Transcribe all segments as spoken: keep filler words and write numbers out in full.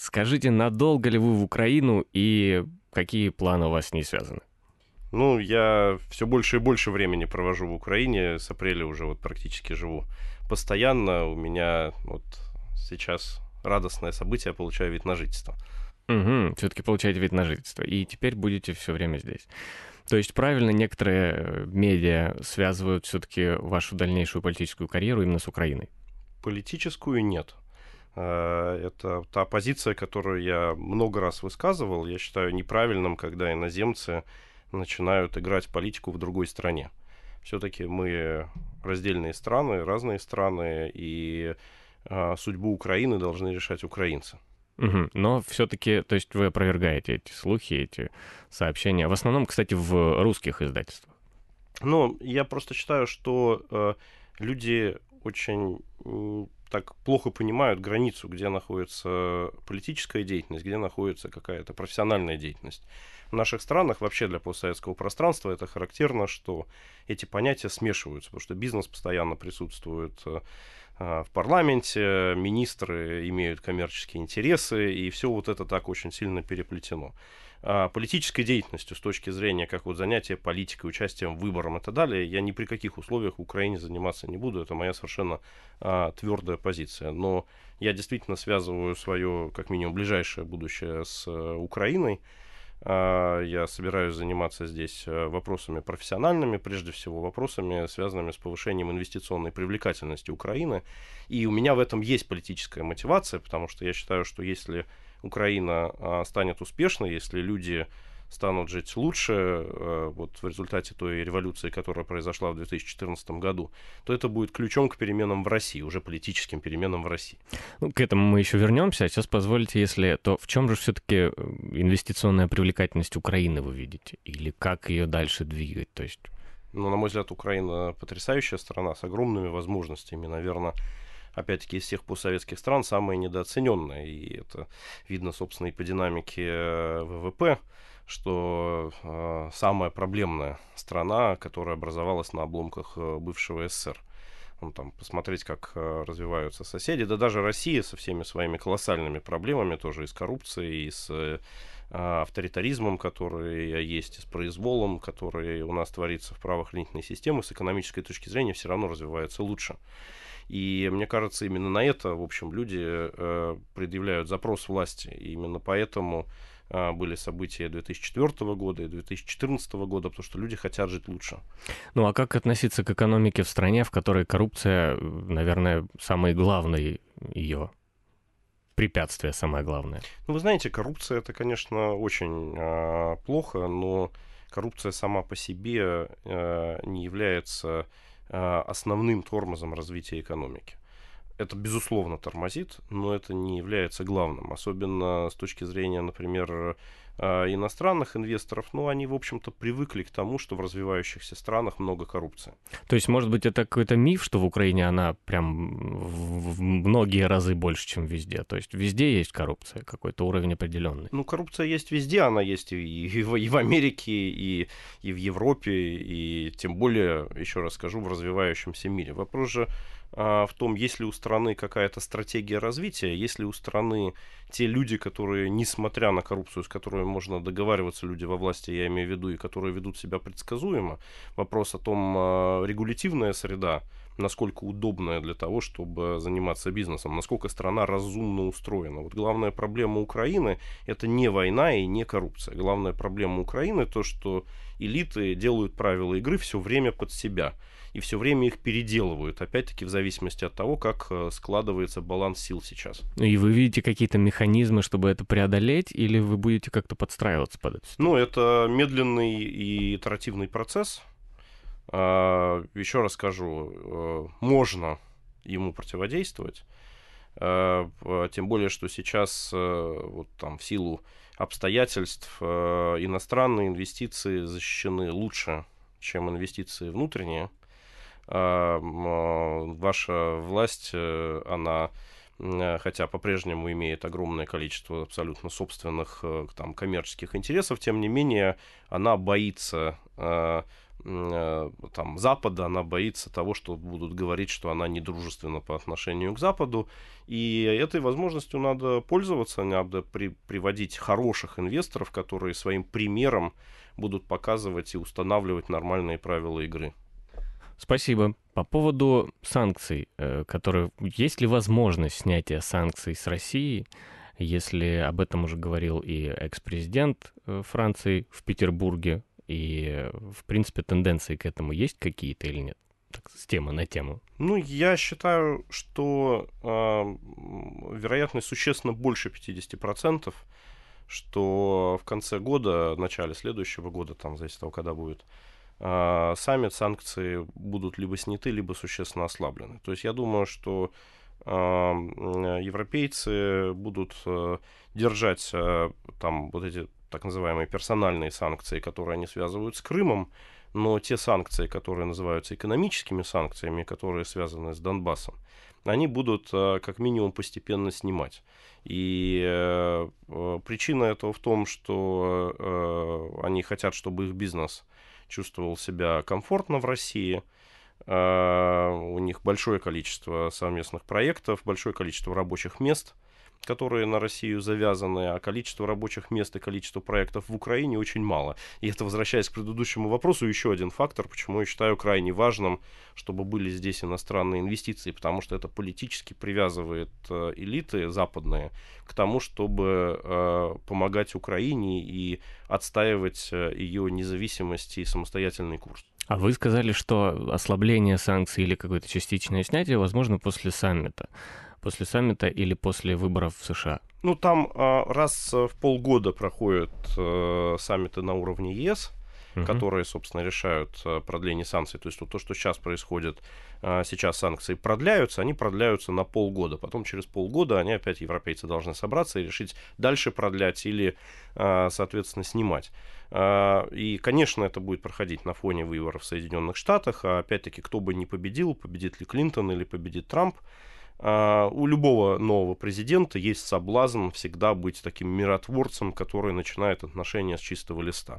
Скажите, надолго ли вы в Украину и какие планы у вас с ней связаны? Ну, я все больше и больше времени провожу в Украине. С апреля уже вот практически живу постоянно. У меня вот сейчас радостное событие, я получаю вид на жительство. Угу, все-таки получаете вид на жительство, и теперь будете все время здесь. То есть правильно некоторые медиа связывают все-таки вашу дальнейшую политическую карьеру именно с Украиной? Политическую нет. Э, Это та позиция, которую я много раз высказывал. Я считаю неправильным, когда иноземцы начинают играть политику в другой стране. Все-таки мы раздельные страны, разные страны, и а, судьбу Украины должны решать украинцы. Мгм. Но все-таки, то есть вы опровергаете эти слухи, эти сообщения. В основном, кстати, в русских издательствах. Ну, я просто считаю, что э, люди очень м, так плохо понимают границу, где находится политическая деятельность, где находится какая-то профессиональная деятельность. В наших странах, вообще для постсоветского пространства, это характерно, что эти понятия смешиваются, потому что бизнес постоянно присутствует э, а, в парламенте, министры имеют коммерческие интересы, и все вот это так очень сильно переплетено. А, политической деятельностью с точки зрения как вот занятия политикой, участием в выборах и так далее, я ни при каких условиях в Украине заниматься не буду. Это моя совершенно а, твердая позиция. Но я действительно связываю свое, как минимум, ближайшее будущее с а, Украиной. А, я собираюсь заниматься здесь а, вопросами профессиональными, прежде всего вопросами, связанными с повышением инвестиционной привлекательности Украины. И у меня в этом есть политическая мотивация, потому что я считаю, что если Украина а, станет успешной, если люди станут жить лучше а, вот в результате той революции, которая произошла в две тысячи четырнадцатом году, то это будет ключом к переменам в России, уже политическим переменам в России. Ну, к этому мы еще вернемся. А сейчас позвольте, если то в чем же все-таки инвестиционная привлекательность Украины вы видите? Или как ее дальше двигать? То есть... Но, на мой взгляд, Украина потрясающая страна с огромными возможностями, наверное, опять-таки, из всех постсоветских стран самая недооцененная. И это видно, собственно, и по динамике ВВП, что э, самая проблемная страна, которая образовалась на обломках бывшего СССР. Ну, там, посмотреть, как э, развиваются соседи. Да даже Россия со всеми своими колоссальными проблемами, тоже и с коррупцией, и с э, авторитаризмом, который есть, и с произволом, который у нас творится в правоохранительной системе, с экономической точки зрения все равно развивается лучше. И мне кажется, именно на это, в общем, люди э, предъявляют запрос власти. И именно поэтому э, были события две тысячи четвёртого года и две тысячи четырнадцатого года, потому что люди хотят жить лучше. Ну а как относиться к экономике в стране, в которой коррупция, наверное, самый главный ее препятствие, самое главное? Ну, вы знаете, коррупция это, конечно, очень э, плохо, но коррупция сама по себе э, не является основным тормозом развития экономики. Это, безусловно, тормозит, но это не является главным. Особенно с точки зрения, например, иностранных инвесторов. Ну, они, в общем-то, привыкли к тому, что в развивающихся странах много коррупции. То есть, может быть, это какой-то миф, что в Украине она прям в многие разы больше, чем везде? То есть везде есть коррупция, какой-то уровень определенный? Ну, коррупция есть везде, она есть и, и, в, и в Америке, и, и в Европе, и тем более, еще раз скажу, в развивающемся мире. Вопрос же а, в том, есть ли у страны какая-то стратегия развития, есть ли у страны те люди, которые, несмотря на коррупцию, с которой можно договариваться, люди во власти, я имею в виду, и которые ведут себя предсказуемо. Вопрос о том, а, регулятивная среда, насколько удобная для того, чтобы заниматься бизнесом, насколько страна разумно устроена. Вот главная проблема Украины – это не война и не коррупция. Главная проблема Украины – то, что элиты делают правила игры все время под себя. И все время их переделывают, опять-таки в зависимости от того, как складывается баланс сил сейчас. И вы видите какие-то механизмы, чтобы это преодолеть, или вы будете как-то подстраиваться под это? Ну, это медленный и итеративный процесс. Еще раз скажу, можно ему противодействовать, тем более, что сейчас вот там в силу обстоятельств иностранные инвестиции защищены лучше, чем инвестиции внутренние. Ваша власть, она хотя по-прежнему имеет огромное количество абсолютно собственных там коммерческих интересов, тем не менее она боится там, Запада, она боится того, что будут говорить, что она недружественна по отношению к Западу, и этой возможностью надо пользоваться, надо при, приводить хороших инвесторов, которые своим примером будут показывать и устанавливать нормальные правила игры. Спасибо. По поводу санкций, которые... есть ли возможность снятия санкций с России, если об этом уже говорил и экс-президент Франции в Петербурге, и, в принципе, тенденции к этому есть какие-то или нет? Так, с темы на тему. Ну, я считаю, что э, вероятность существенно больше пятьдесят процентов, что в конце года, в начале следующего года, там, зависит от того, когда будет э, саммит, санкции будут либо сняты, либо существенно ослаблены. То есть я думаю, что э, европейцы будут э, держать э, там вот эти так называемые персональные санкции, которые они связывают с Крымом, но те санкции, которые называются экономическими санкциями, которые связаны с Донбассом, они будут как минимум постепенно снимать. И э, причина этого в том, что э, они хотят, чтобы их бизнес чувствовал себя комфортно в России. Э, у них большое количество совместных проектов, большое количество рабочих мест, которые на Россию завязаны, а количество рабочих мест и количество проектов в Украине очень мало. И это, возвращаясь к предыдущему вопросу, еще один фактор, почему я считаю крайне важным, чтобы были здесь иностранные инвестиции, потому что это политически привязывает э, элиты западные к тому, чтобы э, помогать Украине и отстаивать э, ее независимость и самостоятельный курс. А вы сказали, что ослабление санкций или какое-то частичное снятие возможно после саммита. После саммита или после выборов в США? Ну, там э, раз в полгода проходят э, саммиты на уровне ЕС, uh-huh. которые, собственно, решают э, продление санкций. То есть вот то, что сейчас происходит, э, сейчас санкции продляются, они продляются на полгода. Потом через полгода они опять, европейцы, должны собраться и решить дальше продлять или, э, соответственно, снимать. Э, и, конечно, это будет проходить на фоне выборов в Соединенных Штатах. А опять-таки, кто бы ни победил, победит ли Клинтон или победит Трамп, Uh, у любого нового президента есть соблазн всегда быть таким миротворцем, который начинает отношения с чистого листа.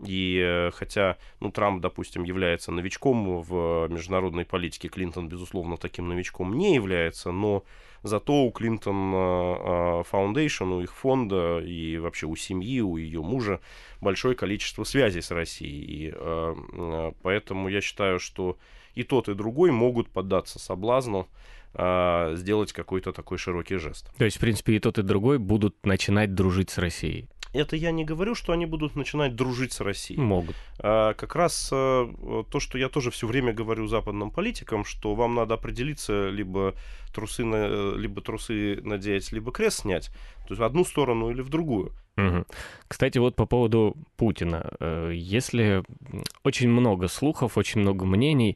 И хотя, ну, Трамп, допустим, является новичком в международной политике, Клинтон, безусловно, таким новичком не является, но зато у Клинтон Foundation, у их фонда и вообще у семьи, у ее мужа большое количество связей с Россией. И uh, поэтому я считаю, что и тот, и другой могут поддаться соблазну сделать какой-то такой широкий жест. То есть, в принципе, и тот, и другой будут начинать дружить с Россией? Это я не говорю, что они будут начинать дружить с Россией. Могут. А, как раз а, то, что я тоже все время говорю западным политикам, что вам надо определиться, либо трусы, на, либо трусы надеть, либо крест снять. То есть в одну сторону или в другую. Угу. Кстати, вот по поводу Путина. Если очень много слухов, очень много мнений,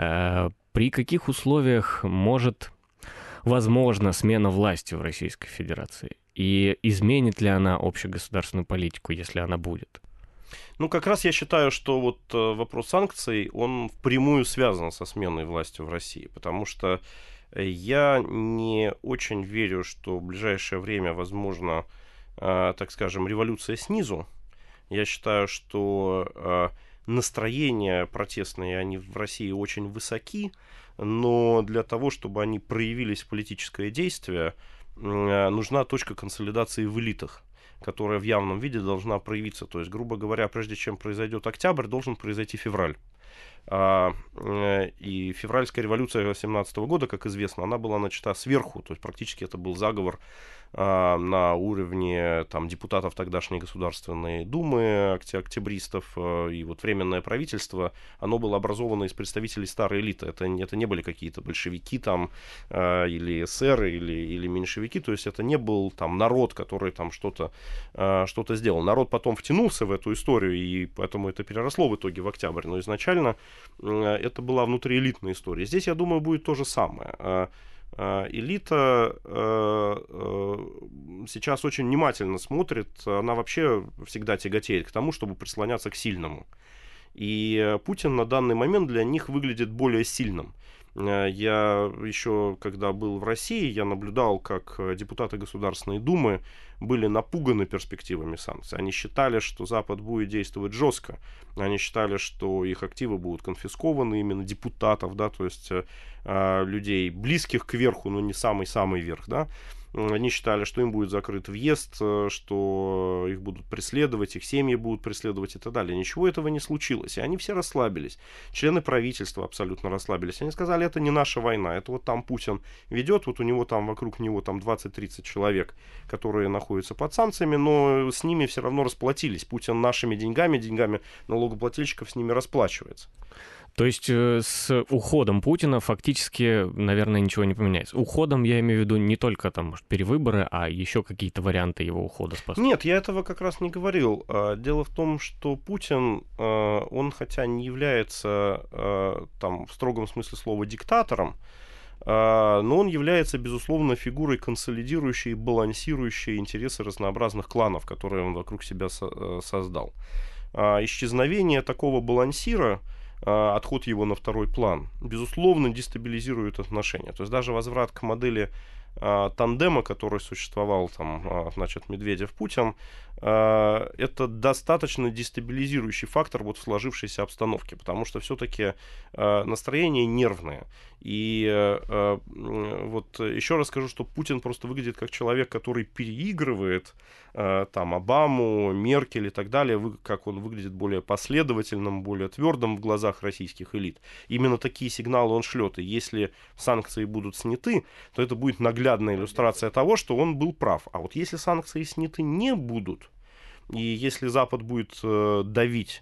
при каких условиях может, возможно, смена власти в Российской Федерации? И изменит ли она общегосударственную политику, если она будет? Ну, как раз я считаю, что вот вопрос санкций, он впрямую связан со сменой власти в России, потому что я не очень верю, что в ближайшее время возможно, так скажем, революция снизу. Я считаю, что настроения протестные, они в России очень высоки, но для того, чтобы они проявились в политическое действие, нужна точка консолидации в элитах, которая в явном виде должна проявиться. То есть, грубо говоря, прежде чем произойдет октябрь, должен произойти февраль. И февральская революция две тысячи семнадцатого года, как известно, она была начата сверху, то есть практически это был заговор на уровне там, депутатов тогдашней Государственной Думы, октябристов, и вот Временное правительство, оно было образовано из представителей старой элиты. Это, это не были какие-то большевики там, или эсеры, или, или меньшевики, то есть это не был там народ, который там что-то, что-то сделал. Народ потом втянулся в эту историю, и поэтому это переросло в итоге в октябрь, но изначально это была внутриэлитная история. Здесь, я думаю, будет то же самое. Элита сейчас очень внимательно смотрит, она вообще всегда тяготеет к тому, чтобы прислоняться к сильному. И Путин на данный момент для них выглядит более сильным. Я еще, когда был в России, я наблюдал, как депутаты Государственной Думы были напуганы перспективами санкций. Они считали, что Запад будет действовать жестко. Они считали, что их активы будут конфискованы, именно депутатов, да, то есть э, людей, близких к верху, но не самый-самый верх, да. Они считали, что им будет закрыт въезд, что их будут преследовать, их семьи будут преследовать и так далее. Ничего этого не случилось. И они все расслабились. Члены правительства абсолютно расслабились. Они сказали, это не наша война. Это вот там Путин ведет, вот у него там вокруг него там двадцать-тридцать человек, которые находятся под санкциями, но с ними все равно расплатились. Путин нашими деньгами, деньгами налогоплательщиков с ними расплачивается. То есть с уходом Путина фактически, наверное, ничего не поменяется. Уходом я имею в виду не только там может, перевыборы, а еще какие-то варианты его ухода с поста. Нет, я этого как раз не говорил. Дело в том, что Путин, он хотя не является там в строгом смысле слова диктатором, но он является, безусловно, фигурой, консолидирующей и балансирующей интересы разнообразных кланов, которые он вокруг себя создал. Исчезновение такого балансира, отход его на второй план, безусловно, дестабилизирует отношения. То есть даже возврат к модели а, тандема, который существовал, там, а, значит, Медведев-Путин, а, это достаточно дестабилизирующий фактор вот в сложившейся обстановке, потому что все-таки а, настроение нервное. И а, вот еще раз скажу, что Путин просто выглядит как человек, который переигрывает а, там Обаму, Меркель и так далее, вы, как он выглядит более последовательным, более твердым в глазах российских элит. Именно такие сигналы он шлет. И если санкции будут сняты, то это будет наглядная иллюстрация того, что он был прав. А вот если санкции сняты не будут, и если Запад будет э, давить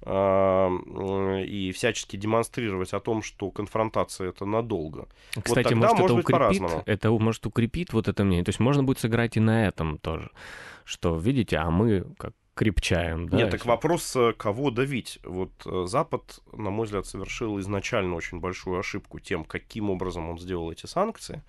э, и всячески демонстрировать о том, что конфронтация это надолго, кстати, вот тогда может, может это быть укрепит, по-разному. это может укрепит вот это мнение. То есть можно будет сыграть и на этом тоже, что, видите, а мы как крепчаем. Да, Нет, так если... вопрос, кого давить. Вот Запад, на мой взгляд, совершил изначально очень большую ошибку тем, каким образом он сделал эти санкции,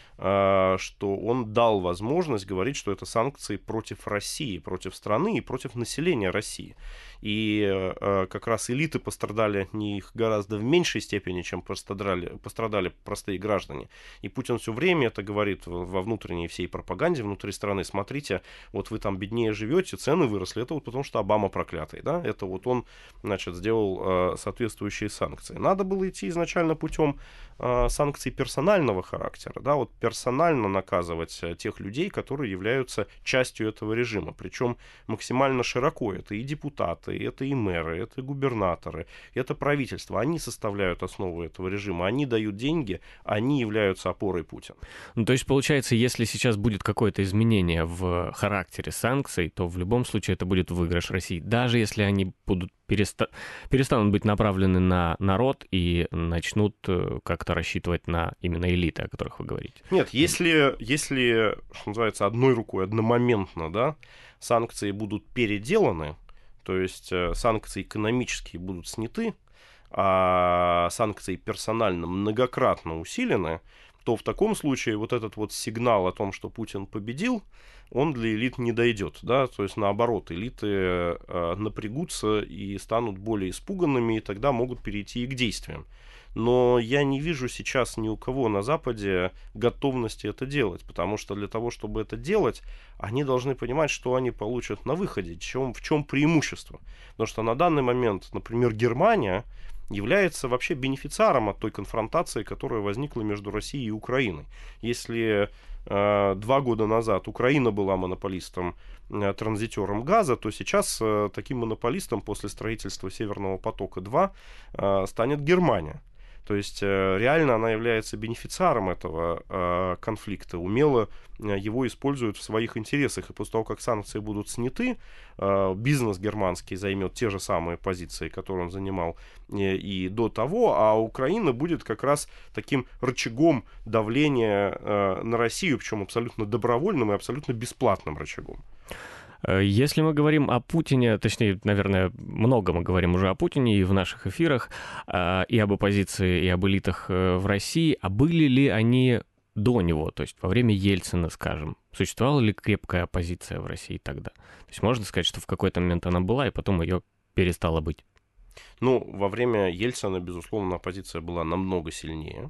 что он дал возможность говорить, что это санкции против России, против страны и против населения России. И как раз элиты пострадали от них гораздо в меньшей степени, чем пострадали, пострадали простые граждане. И Путин все время это говорит во внутренней всей пропаганде внутри страны. Смотрите, вот вы там беднее живете, цены выросли. Это вот потому, что Обама проклятый. Да? Это вот он, значит, сделал соответствующие санкции. Надо было идти изначально путем санкций персонального характера. Да? Вот персонально наказывать тех людей, которые являются частью этого режима. Причем максимально широко. Это и депутаты, это и мэры, это и губернаторы, это правительство. Они составляют основу этого режима. Они дают деньги, они являются опорой Путина. Ну, то есть, получается, если сейчас будет какое-то изменение в характере санкций, то в любом случае это будет выигрыш России. Даже если они будут переста... перестанут быть направлены на народ и начнут как-то рассчитывать на именно элиты, о которых вы говорите. Нет, если, если, что называется, одной рукой, одномоментно, да, санкции будут переделаны, то есть санкции экономические будут сняты, а санкции персонально многократно усилены, то в таком случае вот этот вот сигнал о том, что Путин победил, он для элит не дойдет, да, то есть наоборот, элиты э, напрягутся и станут более испуганными, и тогда могут перейти и к действиям. Но я не вижу сейчас ни у кого на Западе готовности это делать, потому что для того, чтобы это делать, они должны понимать, что они получат на выходе, в чем, в чем преимущество. Потому что на данный момент, например, Германия является вообще бенефициаром от той конфронтации, которая возникла между Россией и Украиной. Если э, два года назад Украина была монополистом, э, транзитером газа, то сейчас э, таким монополистом после строительства Северного потока-два э, станет Германия. То есть реально она является бенефициаром этого э, конфликта, умело э, его используют в своих интересах. И после того, как санкции будут сняты, э, бизнес германский займет те же самые позиции, которые он занимал э, и до того, а Украина будет как раз таким рычагом давления э, на Россию, причем абсолютно добровольным и абсолютно бесплатным рычагом. Если мы говорим о Путине, точнее, наверное, много мы говорим уже о Путине и в наших эфирах, и об оппозиции, и об элитах в России, а были ли они до него, то есть во время Ельцина, скажем, существовала ли крепкая оппозиция в России тогда? То есть можно сказать, что в какой-то момент она была, и потом ее перестало быть? Ну, во время Ельцина, безусловно, оппозиция была намного сильнее.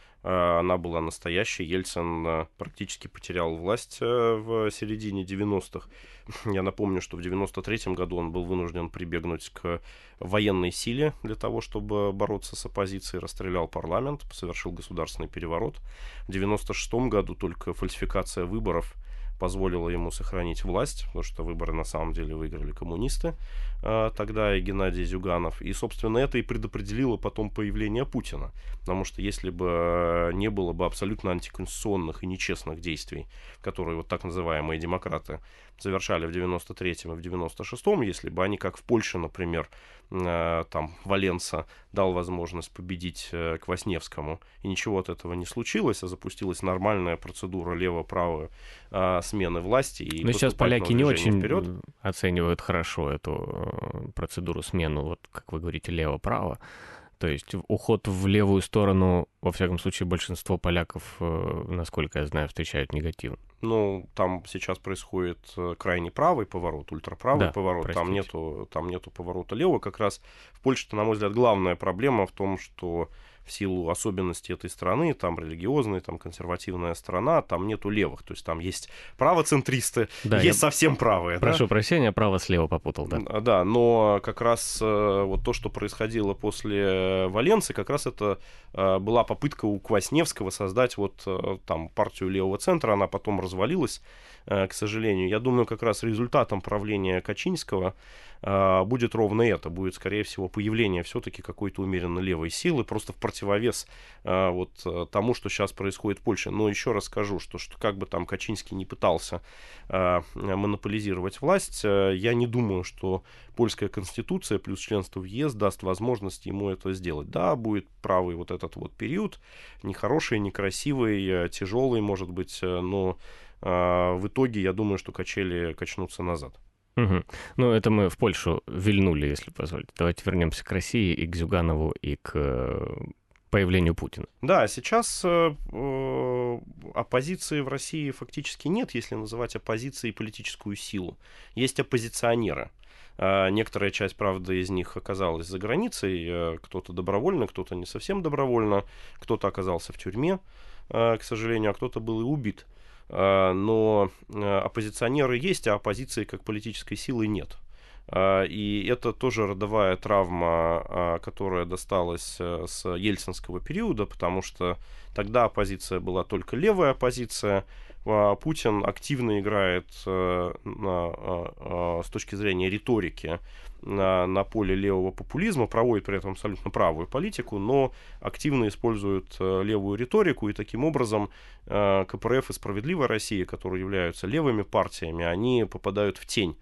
Она была настоящей. Ельцин практически потерял власть в середине девяностых. Я напомню, что в девяносто третьем году он был вынужден прибегнуть к военной силе для того, чтобы бороться с оппозицией, расстрелял парламент, совершил государственный переворот. В девяносто шестом году только фальсификация выборов позволила ему сохранить власть, потому что выборы на самом деле выиграли коммунисты э, тогда и Геннадий Зюганов. И, собственно, это и предопределило потом появление Путина. Потому что если бы не было бы абсолютно антиконституционных и нечестных действий, которые вот так называемые демократы совершали в девяносто третьем и в девяносто шестом, если бы они, как в Польше, например, э, там Валенса дал возможность победить э, Квасневскому, и ничего от этого не случилось, а запустилась нормальная процедура лево-право э, смены власти. И но сейчас поляки не очень вперед. оценивают хорошо эту процедуру смену, вот как вы говорите, лево-право. То есть уход в левую сторону, во всяком случае, большинство поляков, насколько я знаю, встречают негативно. Ну, там сейчас происходит крайне правый поворот, ультраправый да, поворот, простите. там нету, там нету поворота левого. Как раз в Польше-то, на мой взгляд, главная проблема в том, что в силу особенностей этой страны, там религиозная, там консервативная страна, там нету левых. То есть там есть правоцентристы, да, есть совсем правые. Прошу да? прощения, право-слева попутал, да. Да, но как раз вот то, что происходило после Валенсы, как раз это была попытка у Квасневского создать вот там партию левого центра, она потом развалилась, к сожалению. Я думаю, как раз результатом правления Качинского будет ровно это. Будет, скорее всего, появление все-таки какой-то умеренно левой силы, просто в противовес вот тому, что сейчас происходит в Польше. Но еще раз скажу, что, что как бы там Качинский не пытался монополизировать власть, я не думаю, что польская конституция плюс членство в ЕС даст возможность ему это сделать. Да, будет правый вот этот вот период, нехороший, некрасивый, тяжелый, может быть, но в итоге я думаю, что качели качнутся назад. Угу. Ну, это мы в Польшу вильнули, если позволите. Давайте вернемся к России и к Зюганову, и к появлению Путина. Да, сейчас э, оппозиции в России фактически нет, если называть оппозицией политическую силу. Есть оппозиционеры. Э, некоторая часть, правда, из них оказалась за границей. Э, кто-то добровольно, кто-то не совсем добровольно. Кто-то оказался в тюрьме, э, к сожалению, а кто-то был и убит. Но оппозиционеры есть, а оппозиции как политической силы нет. И это тоже родовая травма, которая досталась с ельцинского периода, потому что тогда оппозиция была только левая оппозиция. Путин активно играет с точки зрения риторики на, на поле левого популизма, проводит при этом абсолютно правую политику, но активно использует левую риторику, и таким образом КПРФ и «Справедливая Россия», которые являются левыми партиями, они попадают в тень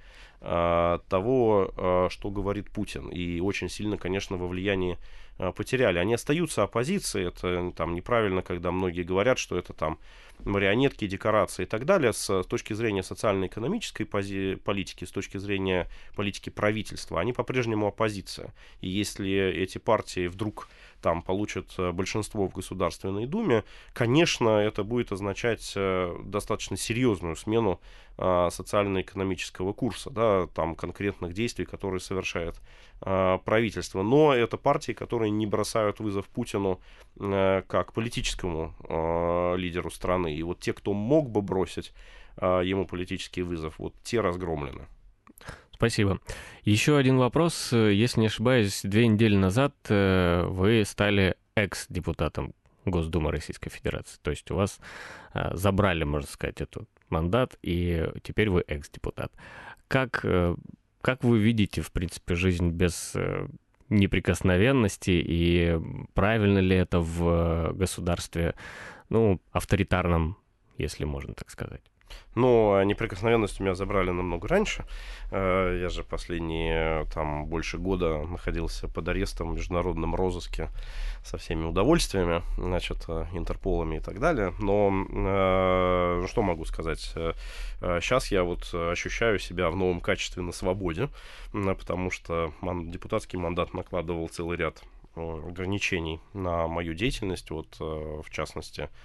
того, что говорит Путин, и очень сильно, конечно, во влиянии потеряли. Они остаются оппозицией, это там неправильно, когда многие говорят, что это там марионетки, декорации и так далее. С точки зрения социально-экономической пози- политики, с точки зрения политики правительства, они по-прежнему оппозиция. И если эти партии вдруг там получат большинство в Государственной Думе, конечно, это будет означать достаточно серьезную смену социально-экономического курса, да, там конкретных действий, которые совершает э, правительство. Но это партии, которые не бросают вызов Путину э, как политическому э, лидеру страны. И вот те, кто мог бы бросить э, ему политический вызов, вот те разгромлены. Спасибо. Еще один вопрос. Если не ошибаюсь, две недели назад э, вы стали экс-депутатом Госдумы Российской Федерации. То есть у вас э, забрали, можно сказать, этот мандат, и теперь вы экс-депутат. Как, э, как вы видите, в принципе, жизнь без э, неприкосновенности, и правильно ли это в государстве, ну, авторитарном, если можно так сказать? Но неприкосновенность у меня забрали намного раньше. Я же последние там больше года находился под арестом в международном розыске со всеми удовольствиями, значит, Интерполами и так далее. Но ну, что могу сказать? Сейчас я вот ощущаю себя в новом качестве на свободе, потому что депутатский мандат накладывал целый ряд ограничений на мою деятельность, вот в частности,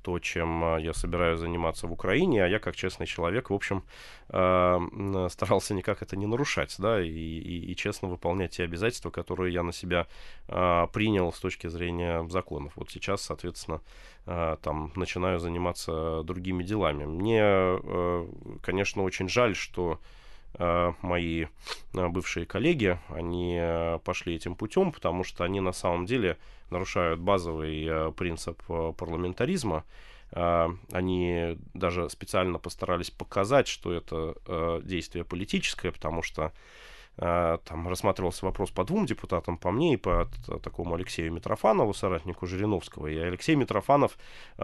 то, чем я собираюсь заниматься в Украине, а я, как честный человек, в общем, старался никак это не нарушать, да, и, и, и честно выполнять те обязательства, которые я на себя принял с точки зрения законов. Вот сейчас, соответственно, там начинаю заниматься другими делами. Мне, конечно, очень жаль, что мои бывшие коллеги, они пошли этим путем, потому что они на самом деле нарушают базовый принцип парламентаризма. Они даже специально постарались показать, что это действие политическое, потому что там рассматривался вопрос по двум депутатам, по мне и по такому Алексею Митрофанову, соратнику Жириновского. И Алексей Митрофанов,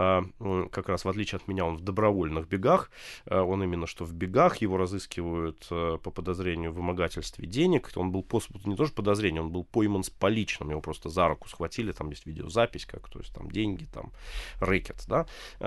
как раз в отличие от меня, он в добровольных бегах. Он именно что в бегах, его разыскивают по подозрению в вымогательстве денег. Он был по, не тоже подозрение, он был пойман с поличным, его просто за руку схватили, там есть видеозапись, как, то есть там деньги, там рэкет, да.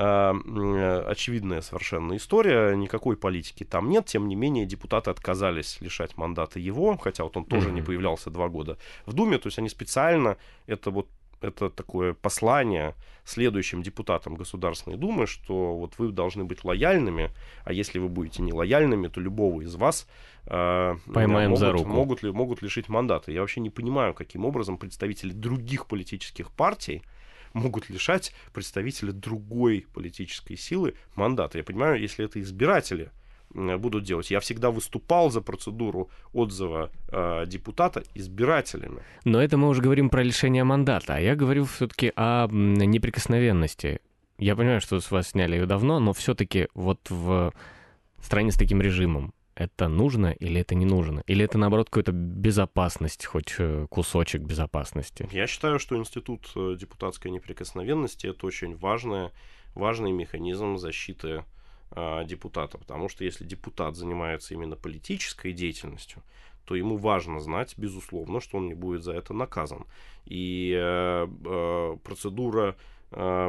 Очевидная совершенно история, никакой политики там нет, тем не менее депутаты отказались лишать мандата его. Его, хотя вот он тоже mm-hmm. не появлялся два года в Думе, то есть они специально, это вот это такое послание следующим депутатам Государственной Думы, что вот вы должны быть лояльными, а если вы будете не лояльными, то любого из вас э, поймаем могут, за руку. Могут, могут, могут лишить мандата. Я вообще не понимаю, каким образом представители других политических партий могут лишать представителя другой политической силы мандата. Я понимаю, если это избиратели будут делать. Я всегда выступал за процедуру отзыва э, депутата избирателями. Но это мы уже говорим про лишение мандата, а я говорю все-таки о неприкосновенности. Я понимаю, что с вас сняли ее давно, но все-таки вот в стране с таким режимом это нужно или это не нужно? Или это, наоборот, какая-то безопасность, хоть кусочек безопасности? Я считаю, что институт депутатской неприкосновенности — это очень важный, важный механизм защиты депутата, потому что если депутат занимается именно политической деятельностью, то ему важно знать, безусловно, что он не будет за это наказан. И э, э, процедура э,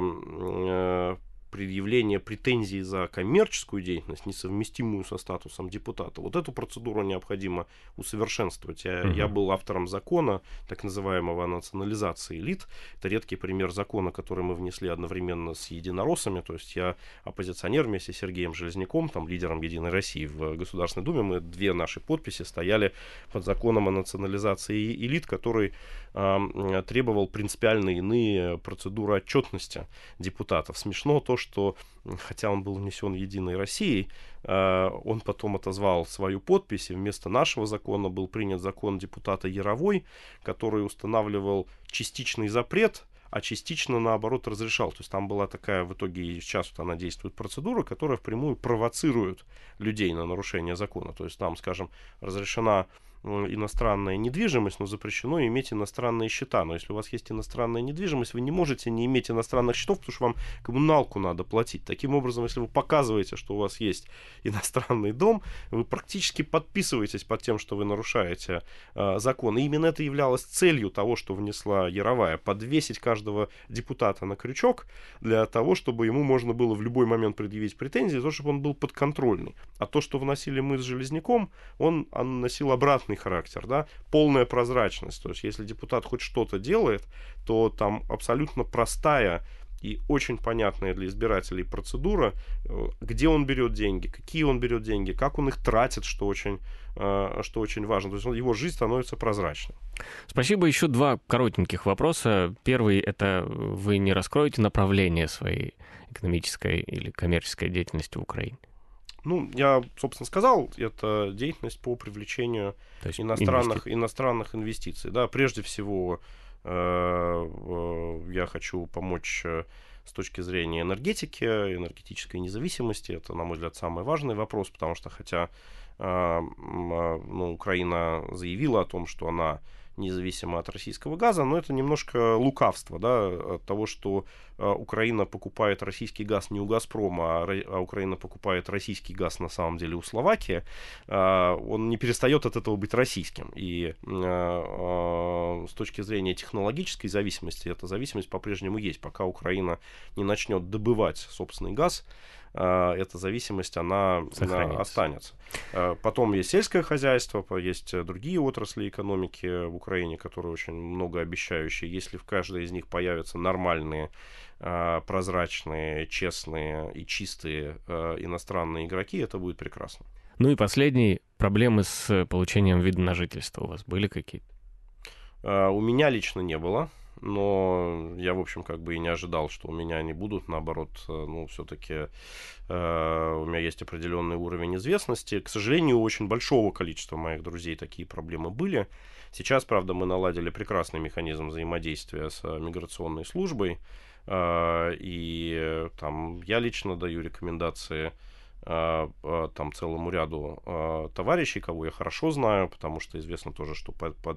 э, предъявления претензий за коммерческую деятельность, несовместимую со статусом депутата, вот эту процедуру необходимо усовершенствовать. Я, uh-huh. я был автором закона, так называемого, о национализации элит. Это редкий пример закона, который мы внесли одновременно с единороссами. То есть я оппозиционер вместе с Сергеем Железняком, там, лидером Единой России в Государственной Думе. Мы две наши подписи стояли под законом о национализации элит, который э, требовал принципиально иные процедуры отчетности депутатов. Смешно то, что, хотя он был внесен Единой Россией, он потом отозвал свою подпись, и вместо нашего закона был принят закон депутата Яровой, который устанавливал частичный запрет, а частично, наоборот, разрешал. То есть там была такая, в итоге сейчас вот она действует, процедура, которая впрямую провоцирует людей на нарушение закона. То есть там, скажем, разрешена иностранная недвижимость, но запрещено иметь иностранные счета. Но если у вас есть иностранная недвижимость, вы не можете не иметь иностранных счетов, потому что вам коммуналку надо платить. Таким образом, если вы показываете, что у вас есть иностранный дом, вы практически подписываетесь под тем, что вы нарушаете э, закон. И именно это являлось целью того, что внесла Яровая. Подвесить каждого депутата на крючок для того, чтобы ему можно было в любой момент предъявить претензии, то, чтобы он был подконтрольный. А то, что вносили мы с Железняком, он, он носил обратный характер, да, полная прозрачность. То есть, если депутат хоть что-то делает, то там абсолютно простая и очень понятная для избирателей процедура, где он берет деньги, какие он берет деньги, как он их тратит, что очень, что очень важно. То есть его жизнь становится прозрачной. Спасибо. Еще два коротеньких вопроса. Первый — это вы не раскроете направление своей экономической или коммерческой деятельности в Украине? Ну, я, собственно, сказал, это деятельность по привлечению иностранных, инвести... иностранных инвестиций. Да, прежде всего, э, э, я хочу помочь э, с точки зрения энергетики, энергетической независимости. Это, на мой взгляд, самый важный вопрос, потому что, хотя э, э, ну, Украина заявила о том, что она независимо от российского газа, но это немножко лукавство, да, от того, что э, Украина покупает российский газ не у «Газпрома», а, а Украина покупает российский газ на самом деле у Словакии, э, он не перестает от этого быть российским. И э, э, с точки зрения технологической зависимости, эта зависимость по-прежнему есть. Пока Украина не начнет добывать собственный газ, эта зависимость, она Сохранится. останется. Потом есть сельское хозяйство, есть другие отрасли экономики в Украине, которые очень многообещающие. Если в каждой из них появятся нормальные, прозрачные, честные и чистые иностранные игроки, это будет прекрасно. Ну и последний. Проблемы с получением вида на жительство у вас были какие-то? У меня лично не было, но я, в общем, как бы и не ожидал, что у меня они будут. Наоборот, ну, все-таки э, у меня есть определенный уровень известности. К сожалению, у очень большого количества моих друзей такие проблемы были. Сейчас, правда, мы наладили прекрасный механизм взаимодействия с миграционной службой. Э, и там я лично даю рекомендации там целому ряду э, товарищей, кого я хорошо знаю, потому что известно тоже, что под, под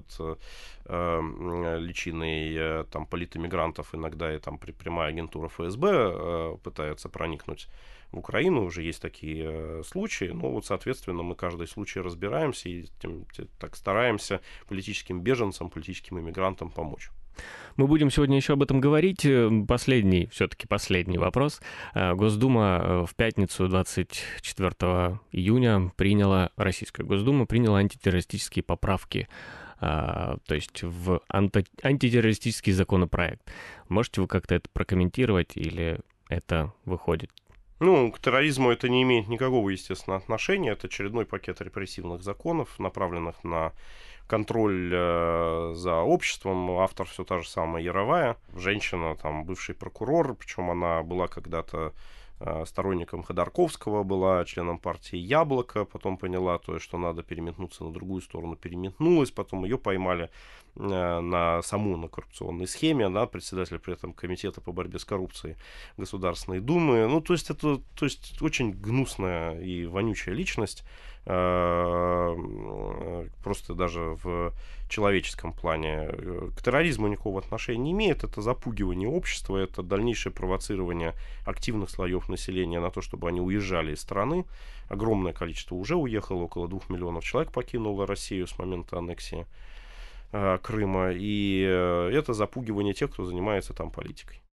э, личиной э, там политэмигрантов иногда и там прямая агентура эф эс бэ э, пытается проникнуть в Украину, уже есть такие э, случаи, ну вот, соответственно, мы каждый случай разбираемся и тем, тем, так стараемся политическим беженцам, политическим иммигрантам помочь. Мы будем сегодня еще об этом говорить. Последний, все-таки последний вопрос. Госдума в пятницу, двадцать четвёртого июня, приняла, Российская Госдума приняла антитеррористические поправки, то есть в анти, антитеррористический законопроект. Можете вы как-то это прокомментировать или это выходит? Ну, к терроризму это не имеет никакого, естественно, отношения. Это очередной пакет репрессивных законов, направленных на контроль э, за обществом. Автор все та же самая Яровая. Женщина, там, бывший прокурор, причем она была когда-то э, сторонником Ходорковского, была членом партии «Яблоко», потом поняла то, что надо переметнуться на другую сторону, переметнулась, потом ее поймали э, на саму на коррупционной схеме, она председатель при этом комитета по борьбе с коррупцией Государственной Думы. Ну, то есть это то есть, очень гнусная и вонючая личность, просто даже в человеческом плане. К терроризму никакого отношения не имеет. Это запугивание общества, это дальнейшее провоцирование активных слоев населения на то, чтобы они уезжали из страны. Огромное количество уже уехало, около двух миллионов человек покинуло Россию с момента аннексии Крыма. И это запугивание тех, кто занимается там политикой.